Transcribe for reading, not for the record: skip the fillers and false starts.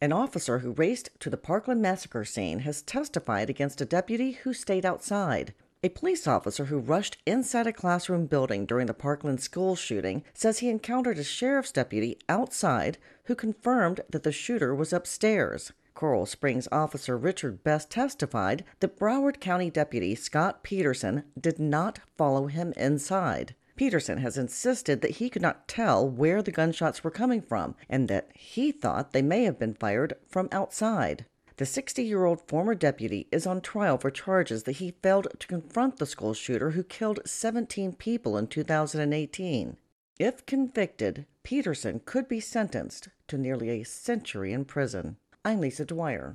An officer who raced to the Parkland massacre scene has testified against a deputy who stayed outside. A police officer who rushed inside a classroom building during the Parkland school shooting says he encountered a sheriff's deputy outside who confirmed that the shooter was upstairs. Coral Springs officer Richard Best testified that Broward County Deputy Scott Peterson did not follow him inside. Peterson has insisted that he could not tell where the gunshots were coming from and that he thought they may have been fired from outside. The 60-year-old former deputy is on trial for charges that he failed to confront the school shooter who killed 17 people in 2018. If convicted, Peterson could be sentenced to nearly a century in prison. I'm Lisa Dwyer.